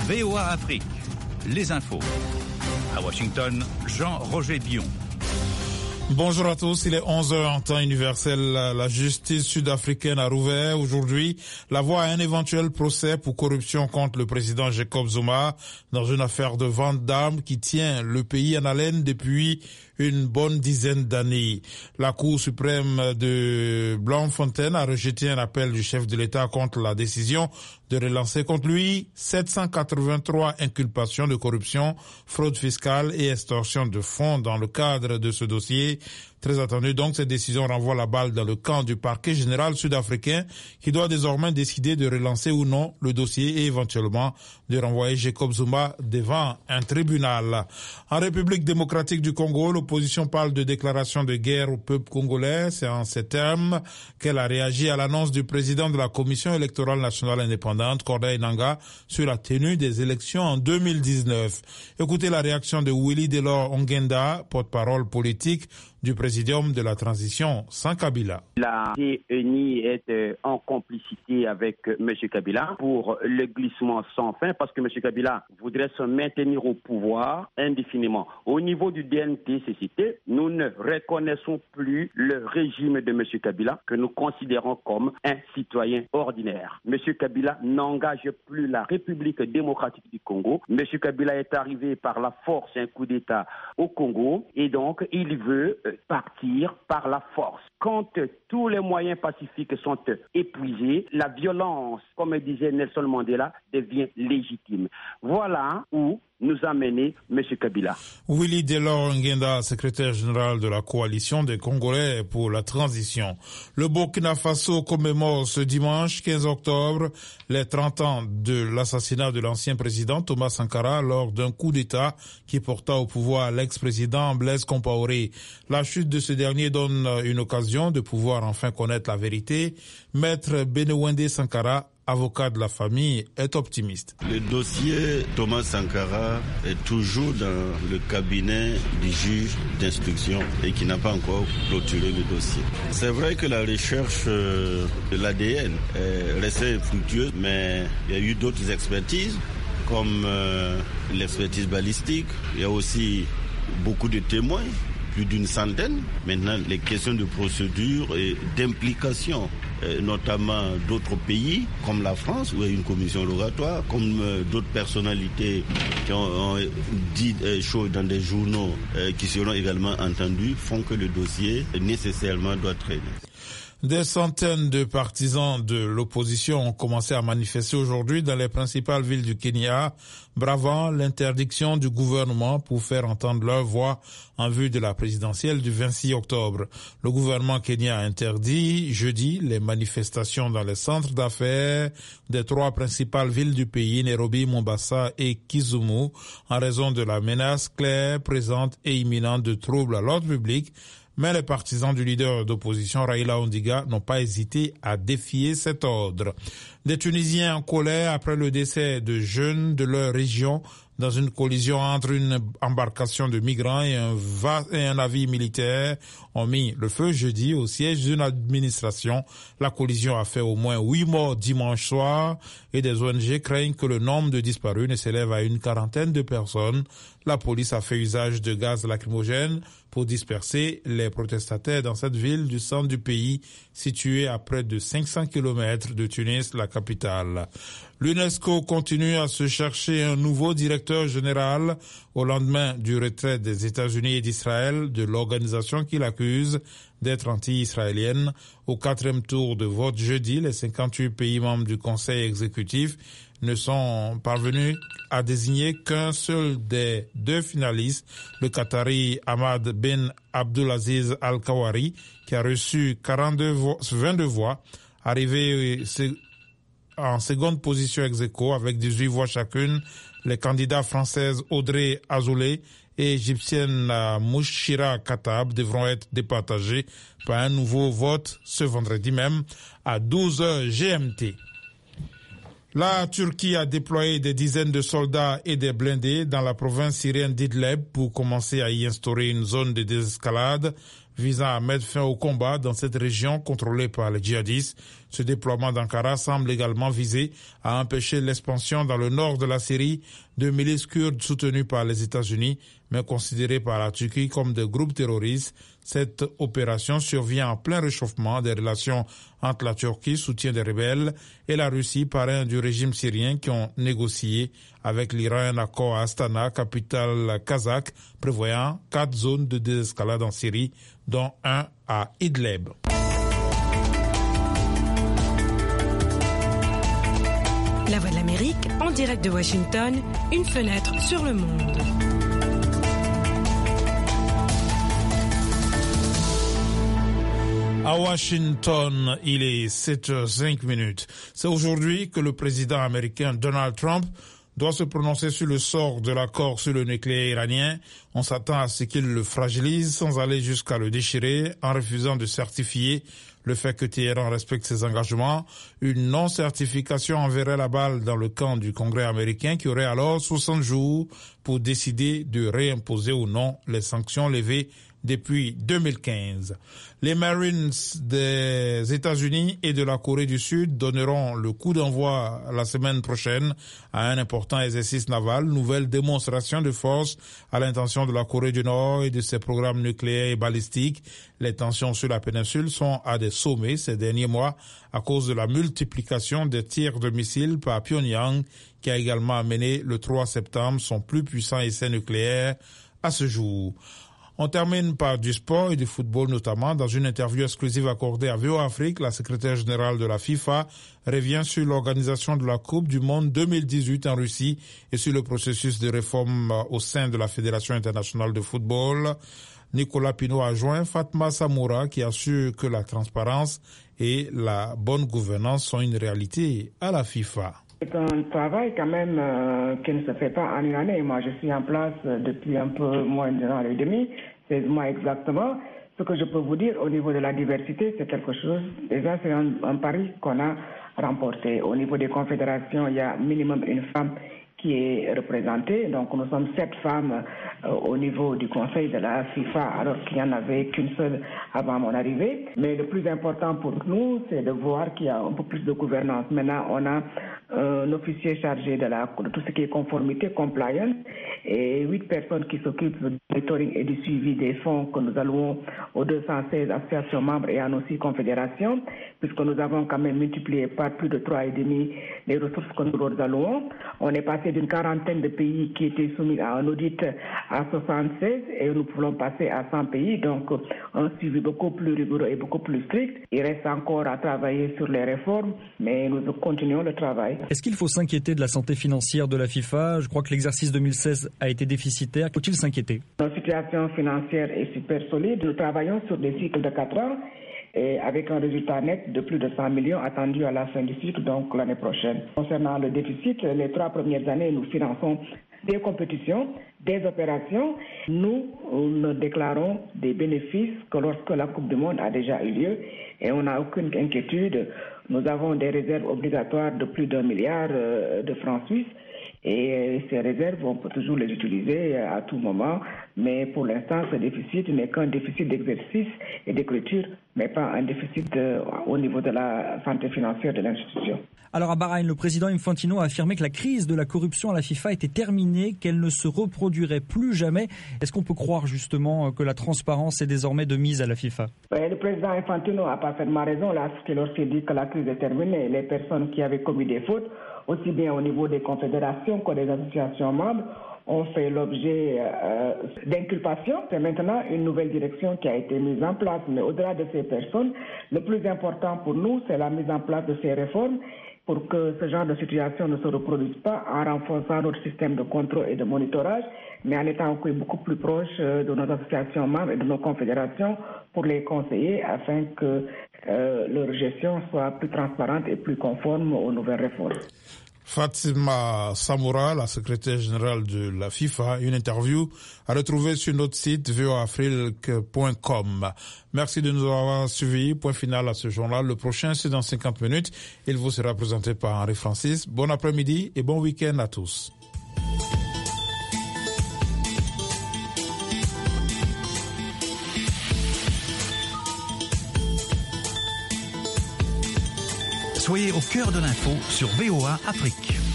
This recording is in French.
VOA Afrique, les infos. À Washington, Jean-Roger Dion. Bonjour à tous, il est 11h en temps universel. La justice sud-africaine a rouvert aujourd'hui la voie à un éventuel procès pour corruption contre le président Jacob Zuma dans une affaire de vente d'armes qui tient le pays en haleine depuis une bonne dizaine d'années. La Cour suprême de Bloemfontein a rejeté un appel du chef de l'État contre la décision de relancer contre lui 783 inculpations de corruption, fraude fiscale et extorsion de fonds dans le cadre de ce dossier. Très attendu donc, cette décision renvoie la balle dans le camp du parquet général sud-africain qui doit désormais décider de relancer ou non le dossier et éventuellement de renvoyer Jacob Zuma devant un tribunal. En République démocratique du Congo, l'opposition parle de déclaration de guerre au peuple congolais. C'est en ces termes qu'elle a réagi à l'annonce du président de la Commission électorale nationale indépendante, Corneille Nangaa, sur la tenue des élections en 2019. Écoutez la réaction de Willy Delors Ongenda, porte-parole politique du présidium de la transition sans Kabila. La CENI est en complicité avec M. Kabila pour le glissement sans fin parce que M. Kabila voudrait se maintenir au pouvoir indéfiniment. Au niveau du DNT-CCT, nous ne reconnaissons plus le régime de M. Kabila que nous considérons comme un citoyen ordinaire. M. Kabila n'engage plus la République démocratique du Congo. M. Kabila est arrivé par la force, un coup d'État au Congo et donc il veut partir par la force. Quand tous les moyens pacifiques sont épuisés, la violence, comme disait Nelson Mandela, devient légitime. Voilà où nous a mené M. Kabila. Willy Delors Ongenda, secrétaire général de la coalition des Congolais pour la transition. Le Burkina Faso commémore ce dimanche 15 octobre les 30 ans de l'assassinat de l'ancien président Thomas Sankara lors d'un coup d'État qui porta au pouvoir l'ex-président Blaise Compaoré. La chute de ce dernier donne une occasion de pouvoir enfin connaître la vérité. Maître Benewende Sankara, avocat de la famille, est optimiste. Le dossier Thomas Sankara est toujours dans le cabinet du juge d'instruction et qui n'a pas encore clôturé le dossier. C'est vrai que la recherche de l'ADN est restée fructueuse, mais il y a eu d'autres expertises comme l'expertise balistique. Il y a aussi beaucoup de témoins, plus d'une centaine. Maintenant, les questions de procédure et d'implication, notamment d'autres pays, comme la France, où il y a une commission rogatoire, comme d'autres personnalités qui ont dit des choses dans des journaux qui seront également entendues, font que le dossier nécessairement doit traîner. Des centaines de partisans de l'opposition ont commencé à manifester aujourd'hui dans les principales villes du Kenya, bravant l'interdiction du gouvernement pour faire entendre leur voix en vue de la présidentielle du 26 octobre. Le gouvernement kenyan a interdit jeudi les manifestations dans les centres d'affaires des 3 principales villes du pays, Nairobi, Mombasa et Kisumu, en raison de la menace claire, présente et imminente de troubles à l'ordre public. Mais les partisans du leader d'opposition Raila Odinga n'ont pas hésité à défier cet ordre. Des Tunisiens en colère après le décès de jeunes de leur région dans une collision entre une embarcation de migrants et un navire militaire ont mis le feu jeudi au siège d'une administration. La collision a fait au moins 8 morts dimanche soir et des ONG craignent que le nombre de disparus ne s'élève à une quarantaine de personnes. La police a fait usage de gaz lacrymogène pour disperser les protestataires dans cette ville du centre du pays située à près de 500 km de Tunis, la capitale. L'UNESCO continue à se chercher un nouveau directeur général au lendemain du retrait des États-Unis et d'Israël de l'organisation qui l'accuse d'être anti-israélienne. Au 4e tour de vote jeudi, les 58 pays membres du Conseil exécutif ne sont parvenus à désigner qu'un seul des 2 finalistes, le Qatari Ahmad Ben Abdulaziz Al-Kawari, qui a reçu 22 voix, arrivé en seconde position ex-aequo avec 18 voix chacune. Les candidats françaises Audrey Azoulay et égyptienne Mouchira Khattab devront être départagés par un nouveau vote ce vendredi même à 12h GMT. La Turquie a déployé des dizaines de soldats et des blindés dans la province syrienne d'Idlib pour commencer à y instaurer une zone de désescalade visant à mettre fin au combat dans cette région contrôlée par les djihadistes. Ce déploiement d'Ankara semble également viser à empêcher l'expansion dans le nord de la Syrie de milices kurdes soutenues par les États-Unis, mais considérées par la Turquie comme des groupes terroristes. Cette opération survient en plein réchauffement des relations entre la Turquie, soutien des rebelles, et la Russie, parrain du régime syrien, qui ont négocié avec l'Iran un accord à Astana, capitale kazakh, prévoyant 4 zones de désescalade en Syrie, dont un à Idlib. La Voix de l'Amérique, en direct de Washington, une fenêtre sur le monde. À Washington, il est 7h05. C'est aujourd'hui que le président américain Donald Trump doit se prononcer sur le sort de l'accord sur le nucléaire iranien. On s'attend à ce qu'il le fragilise sans aller jusqu'à le déchirer en refusant de certifier le fait que Téhéran respecte ses engagements. Une non-certification enverrait la balle dans le camp du Congrès américain qui aurait alors 60 jours pour décider de réimposer ou non les sanctions levées depuis 2015. Les Marines des États-Unis et de la Corée du Sud donneront le coup d'envoi la semaine prochaine à un important exercice naval, nouvelle démonstration de force à l'intention de la Corée du Nord et de ses programmes nucléaires et balistiques. Les tensions sur la péninsule sont à des sommets ces derniers mois à cause de la multiplication des tirs de missiles par Pyongyang, qui a également amené le 3 septembre son plus puissant essai nucléaire à ce jour. On termine par du sport et du football notamment. Dans une interview exclusive accordée à VOA Afrique, la secrétaire générale de la FIFA revient sur l'organisation de la Coupe du Monde 2018 en Russie et sur le processus de réforme au sein de la Fédération internationale de football. Nicolas Pinault a joint Fatma Samoura qui assure que la transparence et la bonne gouvernance sont une réalité à la FIFA. C'est un travail quand même qui ne se fait pas en une année. Moi, je suis en place depuis un peu moins d'un an et demi, 16 mois exactement. Ce que je peux vous dire au niveau de la diversité, c'est quelque chose, déjà c'est un pari qu'on a remporté. Au niveau des confédérations, il y a minimum une femme qui est représentée. Donc nous sommes 7 femmes au niveau du conseil de la FIFA, alors qu'il n'y en avait qu'une seule avant mon arrivée. Mais le plus important pour nous, c'est de voir qu'il y a un peu plus de gouvernance. Maintenant, on a un officier chargé de tout ce qui est conformité, compliance, et 8 personnes qui s'occupent du monitoring et du suivi des fonds que nous allouons aux 216 associations membres et à nos 6 confédérations, puisque nous avons quand même multiplié par plus de 3,5 les ressources que nous leur allouons. On est passé d'une quarantaine de pays qui étaient soumis à un audit à 76 et nous pouvons passer à 100 pays, donc un suivi beaucoup plus rigoureux et beaucoup plus strict. Il reste encore à travailler sur les réformes, mais nous continuons le travail. Est-ce qu'il faut s'inquiéter de la santé financière de la FIFA? Je crois que l'exercice 2016 a été déficitaire. Faut-il s'inquiéter? Notre situation financière est super solide. Nous travaillons sur des cycles de 4 ans et avec un résultat net de plus de 100 millions attendu à la fin du cycle, donc l'année prochaine. Concernant le déficit, les 3 premières années, nous finançons des compétitions, des opérations. Nous ne déclarons des bénéfices que lorsque la Coupe du Monde a déjà eu lieu et on n'a aucune inquiétude. Nous avons des réserves obligatoires de plus d'1 milliard de francs suisses. Et ces réserves, on peut toujours les utiliser à tout moment. Mais pour l'instant, ce déficit n'est qu'un déficit d'exercice et d'écriture, mais pas un déficit au niveau de la santé financière de l'institution. Alors à Bahreïn, le président Infantino a affirmé que la crise de la corruption à la FIFA était terminée, qu'elle ne se reproduirait plus jamais. Est-ce qu'on peut croire justement que la transparence est désormais de mise à la FIFA? Le président Infantino a parfaitement raison lorsqu'il dit que la crise est terminée. Les personnes qui avaient commis des fautes, aussi bien au niveau des confédérations que des associations membres, ont fait l'objet d'inculpation. C'est maintenant une nouvelle direction qui a été mise en place. Mais au-delà de ces personnes, le plus important pour nous, c'est la mise en place de ces réformes pour que ce genre de situation ne se reproduise pas en renforçant notre système de contrôle et de monitorage, mais en étant beaucoup plus proche de nos associations membres et de nos confédérations pour les conseiller afin que leur gestion soit plus transparente et plus conforme aux nouvelles réformes. Fatima Samoura, la secrétaire générale de la FIFA, une interview à retrouver sur notre site voafrique.com. Merci de nous avoir suivis. Point final à ce journal. Le prochain, c'est dans 50 minutes. Il vous sera présenté par Henri Francis. Bon après-midi et bon week-end à tous. Soyez au cœur de l'info sur VOA Afrique.